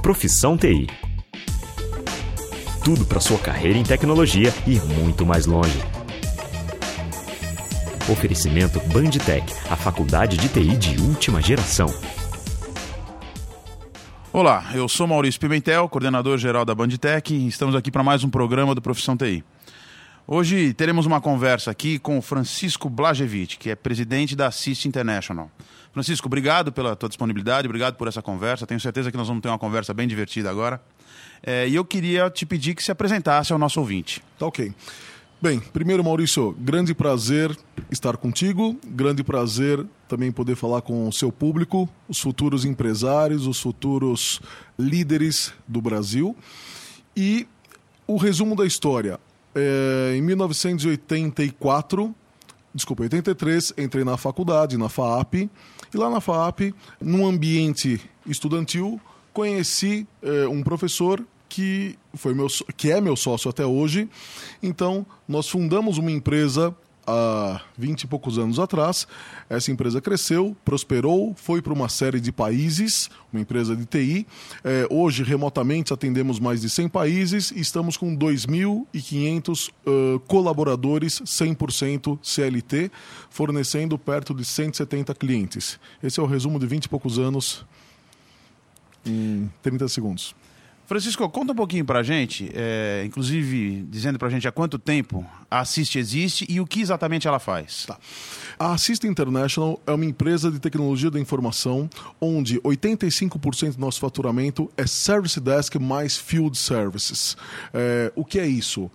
Profissão TI. Tudo para sua carreira em tecnologia e muito mais longe. Oferecimento Bandtech, a faculdade de TI de última geração. Olá, eu sou Maurício Pimentel, coordenador-geral da Bandtech, e estamos aqui para mais um programa do Profissão TI. Hoje teremos uma conversa aqui com o Francisco Blažević, que é presidente da Assist International. Francisco, obrigado pela tua disponibilidade, obrigado por essa conversa. Tenho certeza que nós vamos ter uma conversa bem divertida agora. E eu queria te pedir que se apresentasse ao nosso ouvinte. Tá ok. Bem, primeiro, Maurício, grande prazer estar contigo, grande prazer também poder falar com o seu público, os futuros empresários, os futuros líderes do Brasil. E o resumo da história. Em 1983, entrei na faculdade, na FAAP, e lá na FAAP, num ambiente estudantil, conheci um professor que é meu sócio até hoje. Então, nós fundamos uma empresa há 20 e poucos anos atrás. Essa empresa cresceu, prosperou, foi para uma série de países, uma empresa de TI. Hoje, remotamente, atendemos mais de 100 países e estamos com 2.500 colaboradores 100% CLT, fornecendo perto de 170 clientes. Esse é o resumo de 20 e poucos anos em 30 segundos. Francisco, conta um pouquinho pra gente, inclusive dizendo pra gente há quanto tempo a Assist existe e o que exatamente ela faz. Tá. A Assist International é uma empresa de tecnologia da informação onde 85% do nosso faturamento é Service Desk mais Field Services. O que é isso?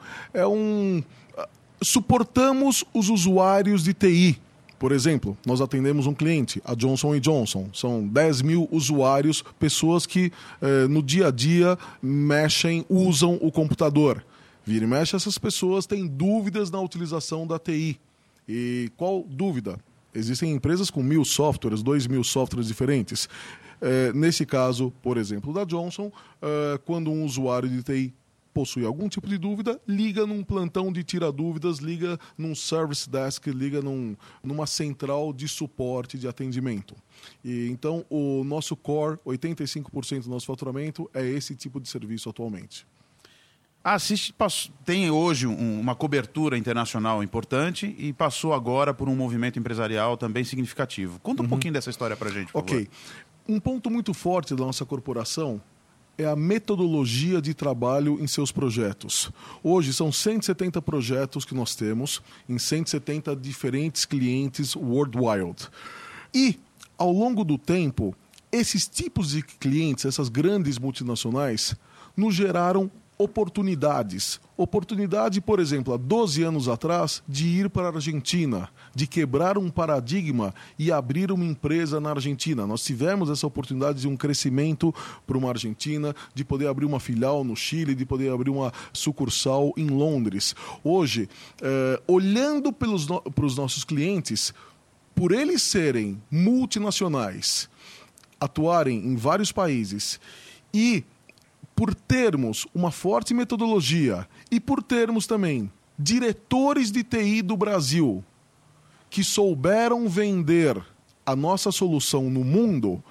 Suportamos os usuários de TI. Por exemplo, nós atendemos um cliente, a Johnson & Johnson. São 10 mil usuários, pessoas que no dia a dia usam o computador. Vira e mexe, essas pessoas têm dúvidas na utilização da TI. E qual dúvida? Existem empresas com 1.000 softwares, 2.000 softwares diferentes. Nesse caso, por exemplo, da Johnson, quando um usuário de TI possui algum tipo de dúvida, liga num plantão de tira-dúvidas, liga num service desk, liga numa central de suporte de atendimento. E então, o nosso core, 85% do nosso faturamento, é esse tipo de serviço atualmente. A Assist tem hoje uma cobertura internacional importante e passou agora por um movimento empresarial também significativo. Conta um pouquinho dessa história pra gente, por favor. Um ponto muito forte da nossa corporação é a metodologia de trabalho em seus projetos. Hoje são 170 projetos que nós temos em 170 diferentes clientes worldwide. E, ao longo do tempo, esses tipos de clientes, essas grandes multinacionais, nos geraram oportunidades. Oportunidade, por exemplo, há 12 anos atrás, de ir para a Argentina, de quebrar um paradigma e abrir uma empresa na Argentina. Nós tivemos essa oportunidade de um crescimento para uma Argentina, de poder abrir uma filial no Chile, de poder abrir uma sucursal em Londres. Hoje, olhando para os nossos clientes, por eles serem multinacionais, atuarem em vários países e por termos uma forte metodologia e por termos também diretores de TI do Brasil que souberam vender a nossa solução no mundo,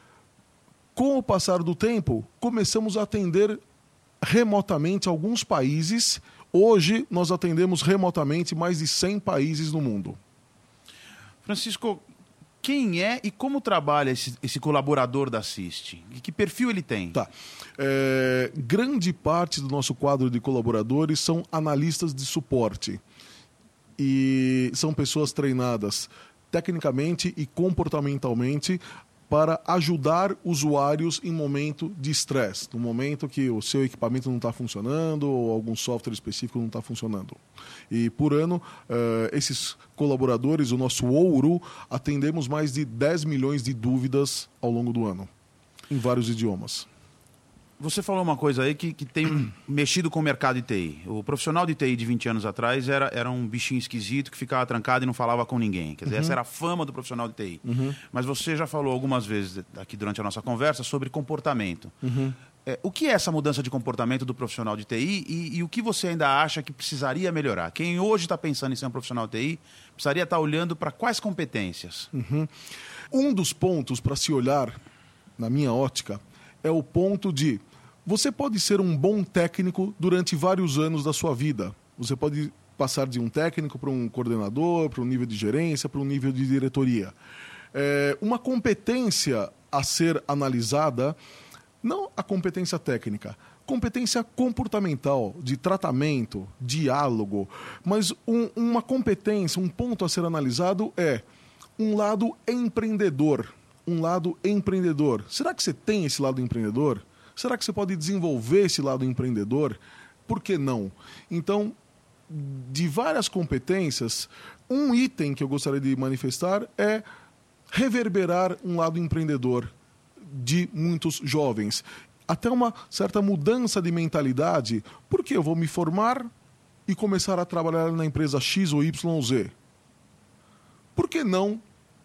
com o passar do tempo, começamos a atender remotamente alguns países. Hoje, nós atendemos remotamente mais de 100 países no mundo. Francisco, quem é e como trabalha esse colaborador da Assist? E que perfil ele tem? Tá. Grande parte do nosso quadro de colaboradores são analistas de suporte. E são pessoas treinadas tecnicamente e comportamentalmente para ajudar usuários em momento de estresse, no momento que o seu equipamento não está funcionando ou algum software específico não está funcionando. E por ano, esses colaboradores, o nosso ouro, atendemos mais de 10 milhões de dúvidas ao longo do ano, em vários idiomas. Você falou uma coisa aí que tem mexido com o mercado de TI. O profissional de TI de 20 anos atrás era um bichinho esquisito que ficava trancado e não falava com ninguém. Quer dizer, essa era a fama do profissional de TI. Mas você já falou algumas vezes aqui durante a nossa conversa sobre comportamento. O que é essa mudança de comportamento do profissional de TI e o que você ainda acha que precisaria melhorar? Quem hoje está pensando em ser um profissional de TI precisaria estar olhando para quais competências? Um dos pontos para se olhar, na minha ótica, é o ponto de você pode ser um bom técnico durante vários anos da sua vida. Você pode passar de um técnico para um coordenador, para um nível de gerência, para um nível de diretoria. Uma competência a ser analisada, não a competência técnica, competência comportamental, de tratamento, diálogo, mas uma competência, um ponto a ser analisado é um lado empreendedor. Será que você tem esse lado empreendedor? Será que você pode desenvolver esse lado empreendedor? Por que não? Então, de várias competências, um item que eu gostaria de manifestar é reverberar um lado empreendedor de muitos jovens. Até uma certa mudança de mentalidade. Por que eu vou me formar e começar a trabalhar na empresa X ou YZ? Por que não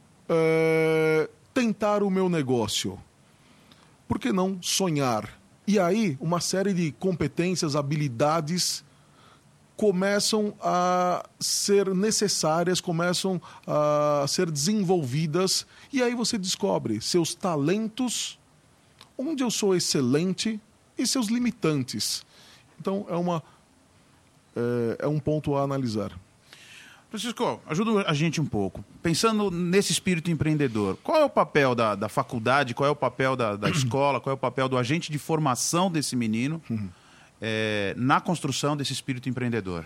tentar o meu negócio? Por que não sonhar? E aí, uma série de competências, habilidades começam a ser necessárias, começam a ser desenvolvidas, e aí você descobre seus talentos, onde eu sou excelente e seus limitantes. Então, é um ponto a analisar. Francisco, ajuda a gente um pouco. Pensando nesse espírito empreendedor, qual é o papel da faculdade, qual é o papel da escola, qual é o papel do agente de formação desse menino na construção desse espírito empreendedor?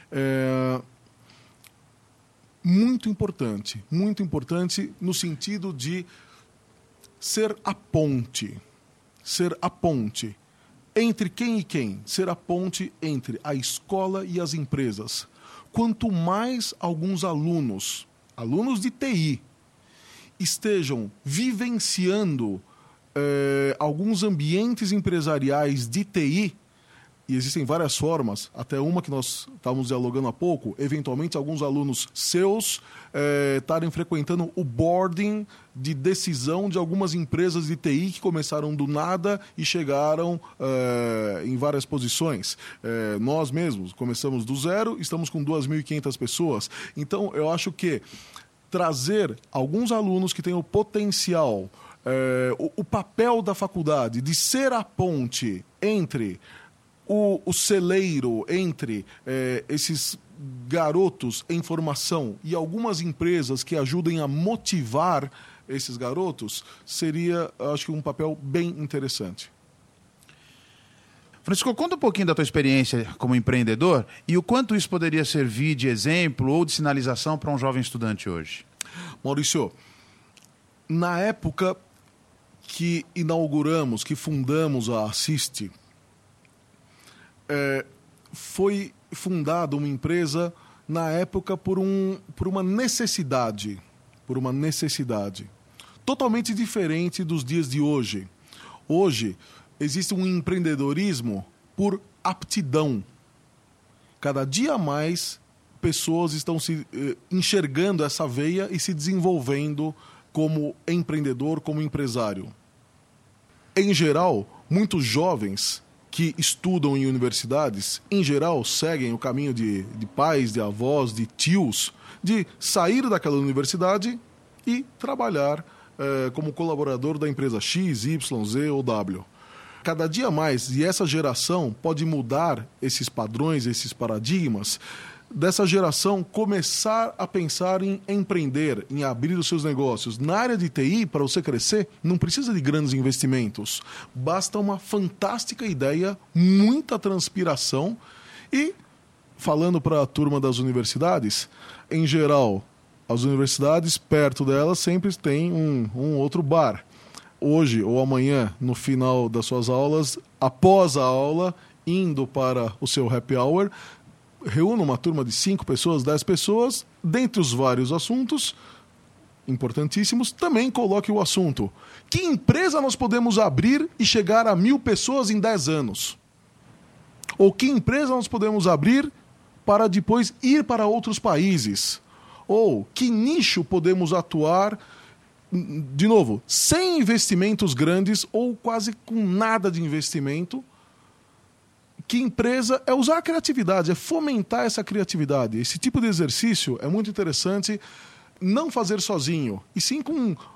Muito importante no sentido de ser a ponte entre quem e quem, ser a ponte entre a escola e as empresas. Quanto mais alguns alunos de TI, estejam vivenciando alguns ambientes empresariais de TI, e existem várias formas, até uma que nós estávamos dialogando há pouco, eventualmente alguns alunos seus estarem frequentando o boarding de decisão de algumas empresas de TI que começaram do nada e chegaram em várias posições. Nós mesmos começamos do zero, estamos com 2.500 pessoas. Então, eu acho que trazer alguns alunos que têm o potencial, o papel da faculdade de ser a ponte entre o celeiro, entre esses garotos em formação e algumas empresas que ajudem a motivar esses garotos, seria, acho que, um papel bem interessante. Francisco, conta um pouquinho da tua experiência como empreendedor e o quanto isso poderia servir de exemplo ou de sinalização para um jovem estudante hoje. Maurício, na época que inauguramos, que fundamos a Assist, foi fundada uma empresa na época por uma necessidade totalmente diferente dos dias de hoje. Hoje existe um empreendedorismo por aptidão. Cada dia mais pessoas estão se enxergando essa veia e se desenvolvendo como empreendedor, como empresário. Em geral, muitos jovens que estudam em universidades, em geral, seguem o caminho de pais, de avós, de tios, de sair daquela universidade e trabalhar como colaborador da empresa X, Y, Z ou W. Cada dia mais, e essa geração pode mudar esses padrões, esses paradigmas, dessa geração começar a pensar em empreender, em abrir os seus negócios. Na área de TI, para você crescer, não precisa de grandes investimentos. Basta uma fantástica ideia, muita transpiração e, falando para a turma das universidades, em geral, as universidades, perto delas, sempre tem um outro bar. Hoje ou amanhã, no final das suas aulas, após a aula, indo para o seu happy hour, reúna uma turma de 5 pessoas, 10 pessoas, dentre os vários assuntos importantíssimos, também coloque o assunto: que empresa nós podemos abrir e chegar a 1.000 pessoas em 10 anos? Ou que empresa nós podemos abrir para depois ir para outros países? Ou que nicho podemos atuar, de novo, sem investimentos grandes ou quase com nada de investimento? Que empresa é usar a criatividade, é fomentar essa criatividade. Esse tipo de exercício é muito interessante, não fazer sozinho, e sim com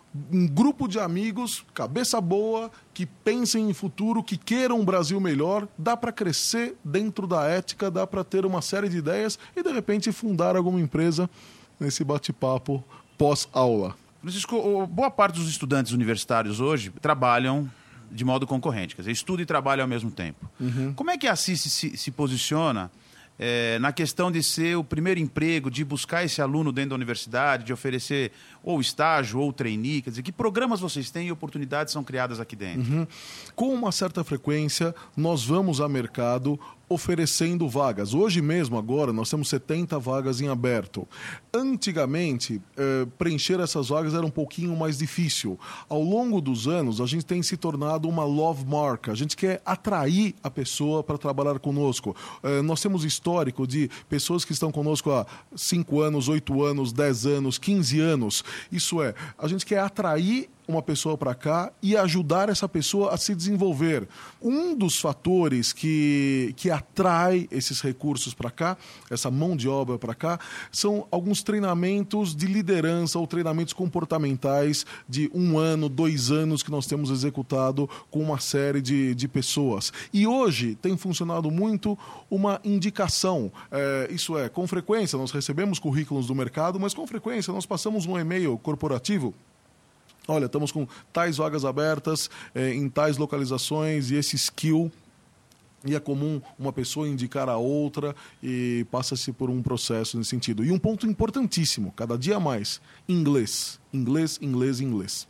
um grupo de amigos, cabeça boa, que pensem em futuro, que queiram um Brasil melhor, dá para crescer dentro da ética, dá para ter uma série de ideias e, de repente, fundar alguma empresa nesse bate-papo pós-aula. Francisco, boa parte dos estudantes universitários hoje trabalham de modo concorrente, quer dizer, estuda e trabalha ao mesmo tempo. Como é que a Assis se posiciona na questão de ser o primeiro emprego, de buscar esse aluno dentro da universidade, de oferecer ou estágio ou trainee? Quer dizer, que programas vocês têm e oportunidades são criadas aqui dentro? Com uma certa frequência, nós vamos ao mercado oferecendo vagas. Hoje mesmo, agora, nós temos 70 vagas em aberto. Antigamente, preencher essas vagas era um pouquinho mais difícil. Ao longo dos anos, a gente tem se tornado uma love marca. A gente quer atrair a pessoa para trabalhar conosco. Nós temos histórico de pessoas que estão conosco há 5 anos, 8 anos, 10 anos, 15 anos. Isso é, a gente quer atrair uma pessoa para cá e ajudar essa pessoa a se desenvolver. Um dos fatores que atrai esses recursos para cá, essa mão de obra para cá, são alguns treinamentos de liderança ou treinamentos comportamentais de 1 ano, 2 anos que nós temos executado com uma série de pessoas. E hoje tem funcionado muito uma indicação. Isso é, com frequência nós recebemos currículos do mercado, mas com frequência nós passamos um e-mail corporativo. Olha, estamos com tais vagas abertas em tais localizações e esse skill. E é comum uma pessoa indicar a outra e passa-se por um processo nesse sentido. E um ponto importantíssimo, cada dia mais, inglês. Inglês, inglês, inglês.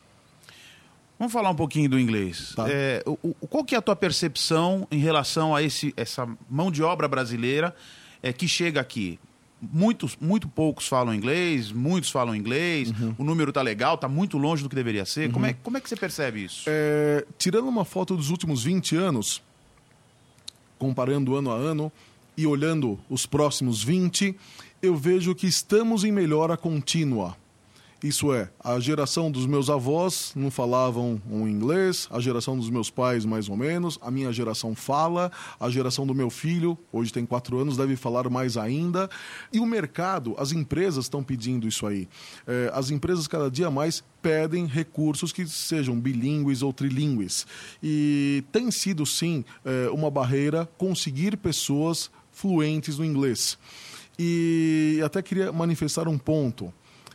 Vamos falar um pouquinho do inglês. Tá. Qual que é a tua percepção em relação a essa mão de obra brasileira que chega aqui? Muito poucos falam inglês, muitos falam inglês, o número está legal, está muito longe do que deveria ser. Como é que você percebe isso? Tirando uma foto dos últimos 20 anos, comparando ano a ano e olhando os próximos 20, eu vejo que estamos em melhora contínua. Isso é, a geração dos meus avós não falavam um inglês, a geração dos meus pais mais ou menos, a minha geração fala, a geração do meu filho, hoje tem 4 anos, deve falar mais ainda. E o mercado, as empresas estão pedindo isso aí. As empresas cada dia mais pedem recursos que sejam bilíngues ou trilíngues. E tem sido, sim, uma barreira conseguir pessoas fluentes no inglês. E até queria manifestar um ponto.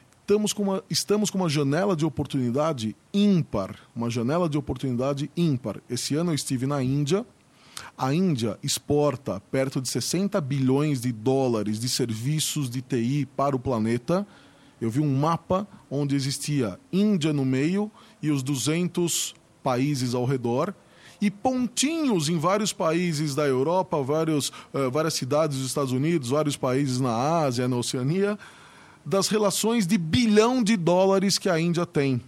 Estamos com uma janela de oportunidade ímpar. Uma janela de oportunidade ímpar. Esse ano eu estive na Índia. A Índia exporta perto de 60 bilhões de dólares de serviços de TI para o planeta. Eu vi um mapa onde existia Índia no meio e os 200 países ao redor. E pontinhos em vários países da Europa, várias cidades dos Estados Unidos, vários países na Ásia, na Oceania, das relações de $1 bilhão que a Índia tem.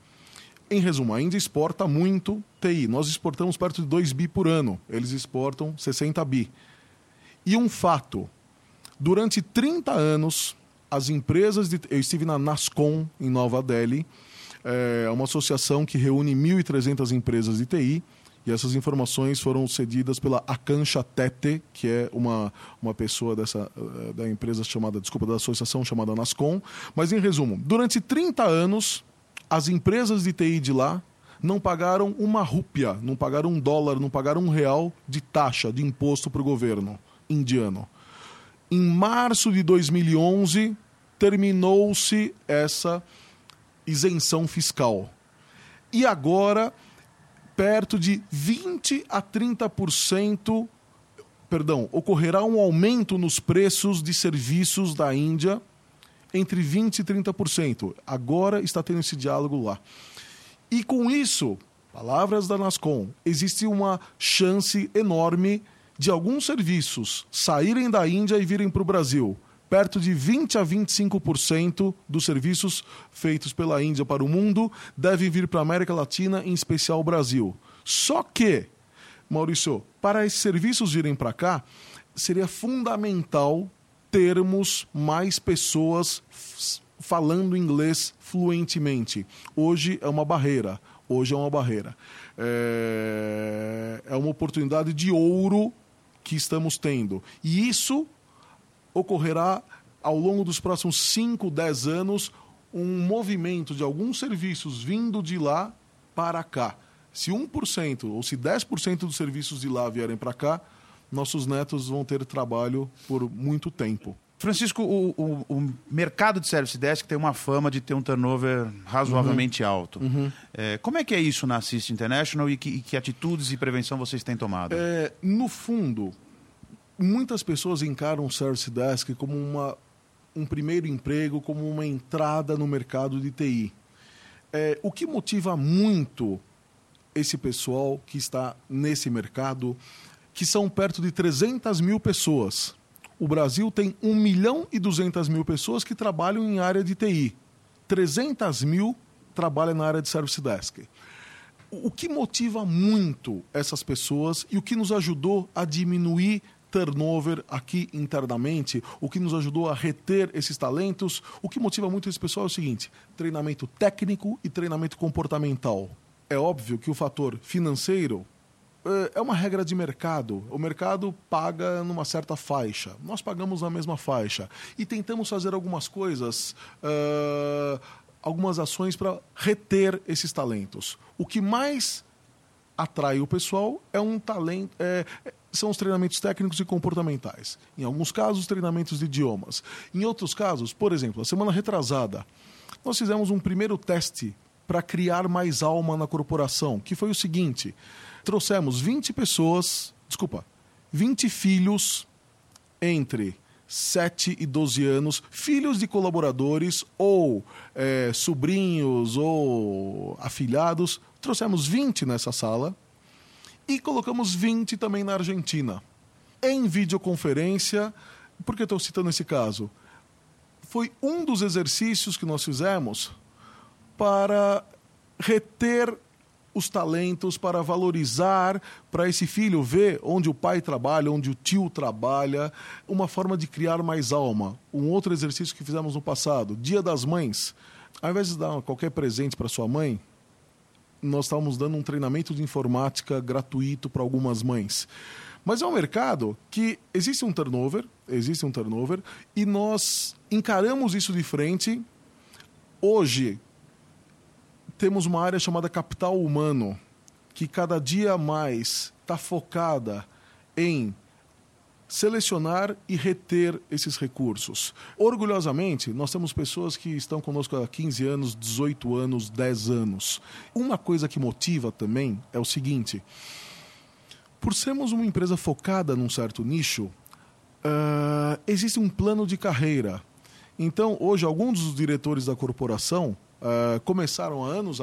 Em resumo, a Índia exporta muito TI. Nós exportamos perto de 2 bi por ano. Eles exportam 60 bi. E um fato, durante 30 anos, as empresas... Eu estive na NASSCOM, em Nova Delhi, uma associação que reúne 1.300 empresas de TI, e essas informações foram cedidas pela Akansha Tete, que é uma pessoa da empresa da associação chamada NASSCOM. Mas, em resumo, durante 30 anos, as empresas de TI de lá não pagaram uma rúpia, não pagaram $1, não pagaram R$1 de taxa, de imposto para o governo indiano. Em março de 2011, terminou-se essa isenção fiscal. E agora... perto de 20% a 30%, ocorrerá um aumento nos preços de serviços da Índia entre 20% e 30%. Agora está tendo esse diálogo lá. E com isso, palavras da NASSCOM, existe uma chance enorme de alguns serviços saírem da Índia e virem para o Brasil. Perto de 20% a 25% dos serviços feitos pela Índia para o mundo devem vir para a América Latina, em especial o Brasil. Só que, Maurício, para esses serviços virem para cá, seria fundamental termos mais pessoas falando inglês fluentemente. Hoje é uma barreira. É uma oportunidade de ouro que estamos tendo. E isso... ocorrerá ao longo dos próximos 5, 10 anos um movimento de alguns serviços vindo de lá para cá. Se 1% ou se 10% dos serviços de lá vierem para cá, nossos netos vão ter trabalho por muito tempo. Francisco, o mercado de Service Desk tem uma fama de ter um turnover razoavelmente alto. Como é que é isso na Assist International e que atitudes e prevenção vocês têm tomado? No fundo, muitas pessoas encaram o Service Desk como um primeiro emprego, como uma entrada no mercado de TI. O que motiva muito esse pessoal que está nesse mercado, que são perto de 300 mil pessoas. O Brasil tem 1.200.000 pessoas que trabalham em área de TI. 300 mil trabalham na área de Service Desk. O que motiva muito essas pessoas e o que nos ajudou a diminuir turnover aqui internamente, o que nos ajudou a reter esses talentos, o que motiva muito esse pessoal é o seguinte: treinamento técnico e treinamento comportamental. É óbvio que o fator financeiro é uma regra de mercado. O mercado paga numa certa faixa. Nós pagamos na mesma faixa. E tentamos fazer algumas coisas, algumas ações para reter esses talentos. O que mais atrai o pessoal é um talento, são os treinamentos técnicos e comportamentais. Em alguns casos, treinamentos de idiomas. Em outros casos, por exemplo, a semana retrasada, nós fizemos um primeiro teste para criar mais alma na corporação, que foi o seguinte: trouxemos 20 filhos entre 7 e 12 anos, filhos de colaboradores ou sobrinhos ou afilhados. Trouxemos 20 nessa sala e colocamos 20 também na Argentina. Em videoconferência, por que estou citando esse caso? Foi um dos exercícios que nós fizemos para reter os talentos, para valorizar, para esse filho ver onde o pai trabalha, onde o tio trabalha, uma forma de criar mais alma. Um outro exercício que fizemos no passado, Dia das Mães. Ao invés de dar qualquer presente para sua mãe, nós estávamos dando um treinamento de informática gratuito para algumas mães. Mas é um mercado que existe um turnover, e nós encaramos isso de frente. Hoje, temos uma área chamada capital humano, que cada dia mais está focada em selecionar e reter esses recursos. Orgulhosamente, nós temos pessoas que estão conosco há 15 anos, 18 anos, 10 anos. Uma coisa que motiva também é o seguinte: por sermos uma empresa focada num certo nicho, existe um plano de carreira. Então, hoje, alguns dos diretores da corporação começaram há anos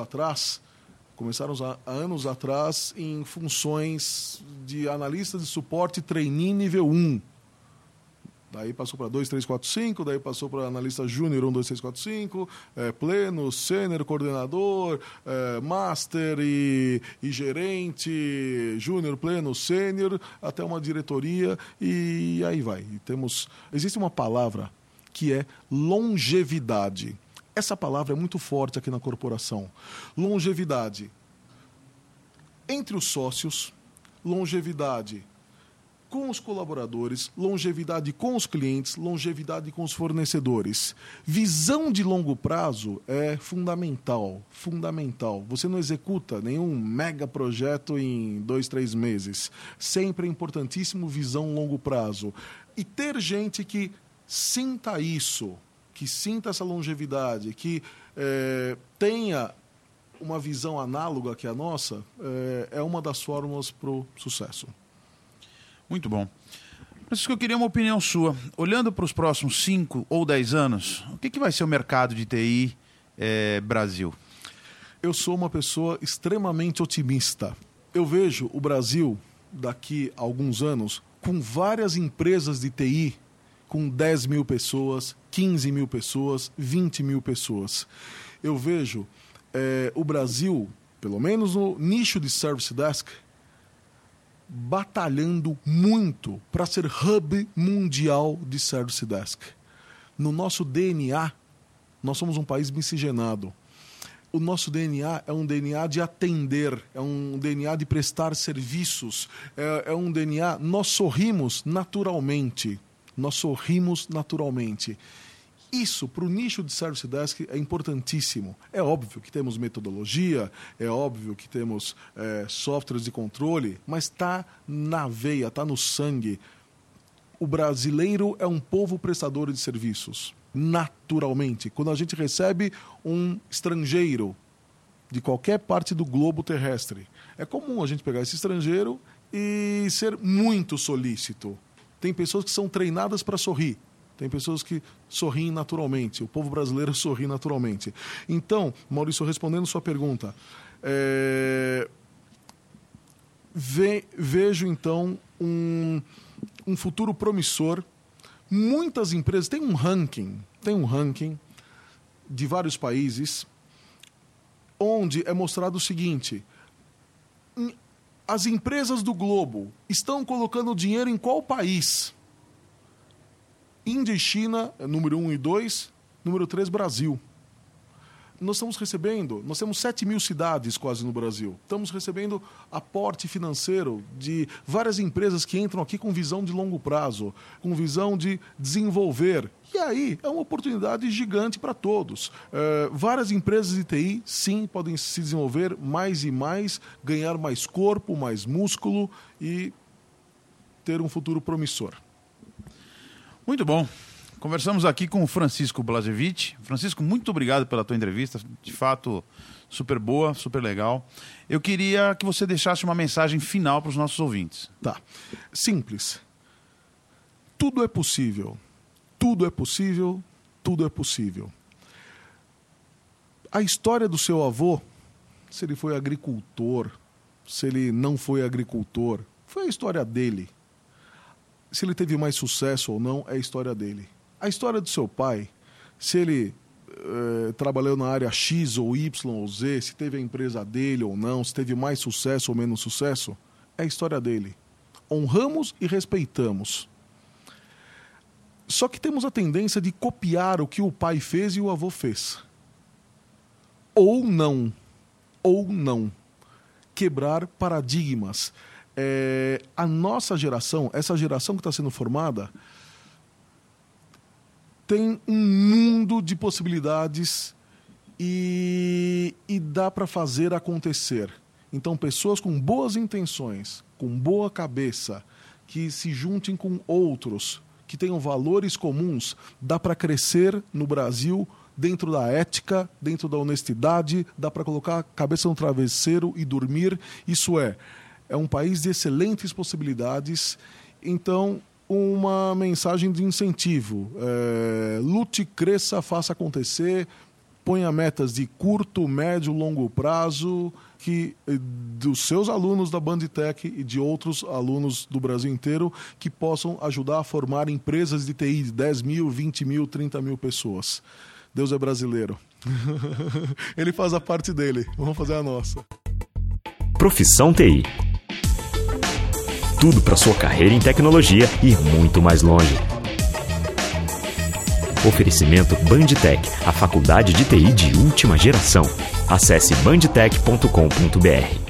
atrás em funções de analista de suporte trainee nível 1. Daí passou para 2, 3, 4, 5, daí passou para analista júnior 1, 2, 3, 4, 5, pleno, sênior, coordenador, master e gerente, júnior, pleno, sênior, até uma diretoria, e aí vai. Existe uma palavra que é longevidade. Essa palavra é muito forte aqui na corporação. Longevidade entre os sócios, longevidade com os colaboradores, longevidade com os clientes, longevidade com os fornecedores. Visão de longo prazo é fundamental. Você não executa nenhum mega projeto em 2, 3 meses. Sempre é importantíssimo visão longo prazo. E ter gente que sinta isso, que sinta essa longevidade, que tenha uma visão análoga que a nossa, é uma das fórmulas para o sucesso. Muito bom. Francisco, eu queria uma opinião sua. Olhando para os próximos 5 ou 10 anos, o que vai ser o mercado de TI Brasil? Eu sou uma pessoa extremamente otimista. Eu vejo o Brasil, daqui a alguns anos, com várias empresas de TI, com 10 mil pessoas, 15 mil pessoas, 20 mil pessoas. Eu vejo o Brasil, pelo menos no nicho de Service Desk, batalhando muito para ser hub mundial de Service Desk. No nosso DNA, nós somos um país miscigenado. O nosso DNA é um DNA de atender, é um DNA de prestar serviços, é um DNA... Nós sorrimos naturalmente. Isso, para o nicho de Service Desk, é importantíssimo. É óbvio que temos metodologia, é óbvio que temos softwares de controle, mas está na veia, está no sangue. O brasileiro é um povo prestador de serviços, naturalmente. Quando a gente recebe um estrangeiro de qualquer parte do globo terrestre, é comum a gente pegar esse estrangeiro e ser muito solícito. Tem pessoas que são treinadas para sorrir. Tem pessoas que sorriem naturalmente. O povo brasileiro sorri naturalmente. Então, Maurício, respondendo sua pergunta, vejo, então, um futuro promissor. Muitas empresas... Tem um ranking de vários países onde é mostrado o seguinte: as empresas do globo estão colocando dinheiro em qual país? Índia e China, número 1 e 2, número 3, Brasil. Nós temos 7 mil cidades quase no Brasil. Estamos recebendo aporte financeiro de várias empresas que entram aqui com visão de longo prazo, com visão de desenvolver. E aí é uma oportunidade gigante para todos. Várias empresas de TI, sim, podem se desenvolver mais e mais, ganhar mais corpo, mais músculo e ter um futuro promissor. Muito bom. Conversamos aqui com o Francisco Blasevich. Francisco, muito obrigado pela tua entrevista. De fato, super boa, super legal. Eu queria que você deixasse uma mensagem final para os nossos ouvintes. Tá. Simples. Tudo é possível. Tudo é possível. Tudo é possível. A história do seu avô, se ele foi agricultor, se ele não foi agricultor, foi a história dele. Se ele teve mais sucesso ou não, é a história dele. A história do seu pai, se ele trabalhou na área X ou Y ou Z, se teve a empresa dele ou não, se teve mais sucesso ou menos sucesso, é a história dele. Honramos e respeitamos. Só que temos a tendência de copiar o que o pai fez e o avô fez. Ou não. Quebrar paradigmas. A nossa geração, essa geração que está sendo formada, tem um mundo de possibilidades e dá para fazer acontecer. Então, pessoas com boas intenções, com boa cabeça, que se juntem com outros, que tenham valores comuns, dá para crescer no Brasil dentro da ética, dentro da honestidade, dá para colocar a cabeça no travesseiro e dormir. Isso é um país de excelentes possibilidades. Então, uma mensagem de incentivo. Lute, cresça, faça acontecer, ponha metas de curto, médio, longo prazo, que dos seus alunos da Bandtech e de outros alunos do Brasil inteiro, que possam ajudar a formar empresas de TI de 10 mil, 20 mil, 30 mil pessoas. Deus é brasileiro. Ele faz a parte dele, vamos fazer a nossa. Profissão TI. Tudo para sua carreira em tecnologia e muito mais longe. Oferecimento Bandtech, a faculdade de TI de última geração. Acesse bandtech.com.br.